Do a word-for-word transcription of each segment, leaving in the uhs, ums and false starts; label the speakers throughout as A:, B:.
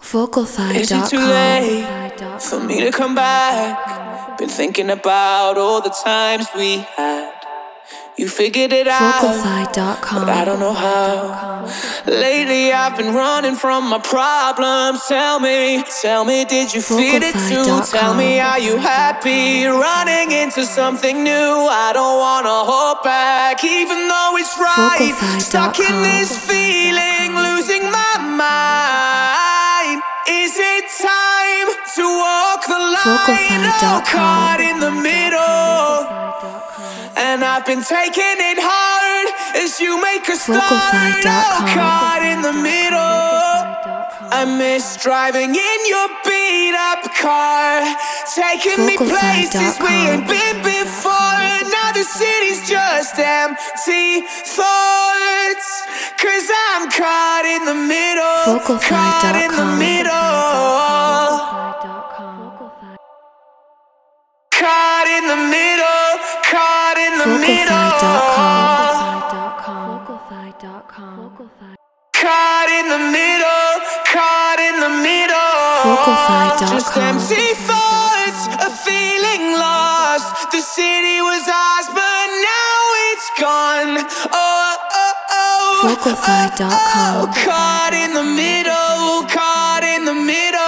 A: Vocalfy
B: Is it
A: dot
B: too
A: com.
B: late for me to come back? Been thinking about all the times we had. You figured it out,
A: Vocalfy dot com.
B: but I don't know how. Lately I've been running from my problems. Tell me, tell me, did you feel it
A: Vocalfy
B: too?
A: dot
B: Tell me,
A: com.
B: are you happy? Running into something new. I don't wanna hold back, even though it's right.
A: Vocalfy
B: Stuck
A: dot
B: in
A: com.
B: this feeling, losing my mind. Is it time to walk the line?
A: Vocalfy
B: Oh,
A: dot com.
B: caught in the middle. And I've been taking it hard as you make a start.
A: Vocalfy dot com.
B: Oh, caught in the middle. I miss driving in your beat up car, taking me
A: Vocalfy
B: places
A: dot
B: we
A: com.
B: ain't been before. Now the city's just empty thoughts, cause I'm caught in the middle.
A: Vocalfy
B: Caught
A: dot
B: in the
A: com.
B: middle. Caught in the middle. Caught in the middle.
A: Vocalfy dot com.
B: Caught in the middle. Caught in the middle.
A: Vocalfy dot
B: Just
A: com.
B: empty thoughts, a feeling lost. The city was ours, but now it's gone. Oh, oh, oh.
A: Vocalfy dot com.
B: Oh, caught in the middle. Caught in the middle.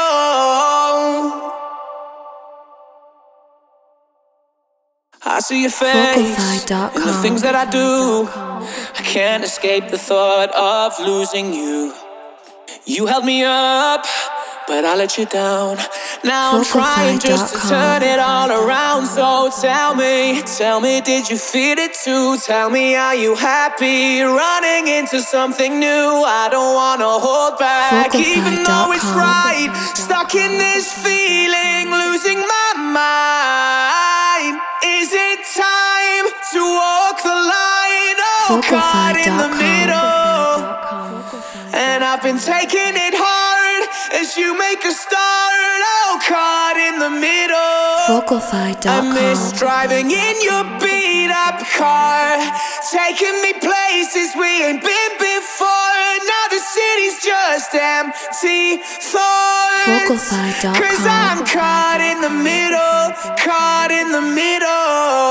B: I see your face
A: Vocalfy dot
B: in the
A: com.
B: things that I do. I can't escape the thought of losing you. You held me up, but I let you down. Now I'm trying just to
A: Vocalfy dot com.
B: turn it all around. So tell me, tell me, did you feel it too? Tell me, are you happy? Running into something new. I don't wanna hold back,
A: Vocalfy
B: even
A: dot
B: though it's
A: com.
B: right. Stuck in this feeling, losing my mind. Is it time to walk the line? Oh,
A: Vocalfy
B: caught in the
A: dot com.
B: middle. And I've been taking it hard as you make a start. Oh, caught in the middle.
A: Vocalfy
B: I
A: dot
B: miss
A: com.
B: driving in your beat up car, taking me places we ain't been before. Now the city's just empty thoughts,
A: Vocalfy dot com.
B: cause I'm caught in the middle. Caught in the middle.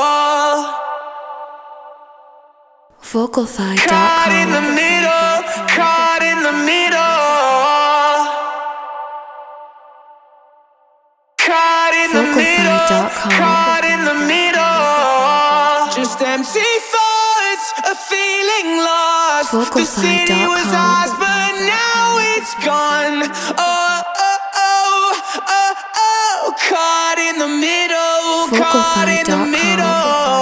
A: Vocalfy dot
B: Caught in the
A: com.
B: middle. Caught in the middle. Caught in the
A: Vocalfy
B: middle.
A: dot com.
B: Caught in the middle. Just empty thoughts, a feeling lost. The
A: Vocalfy
B: city
A: dot
B: was
A: com.
B: ours, but now it's gone. Oh, oh, oh, oh, oh. Caught in the middle. Caught
A: Vocalfy
B: in the
A: dot com.
B: middle.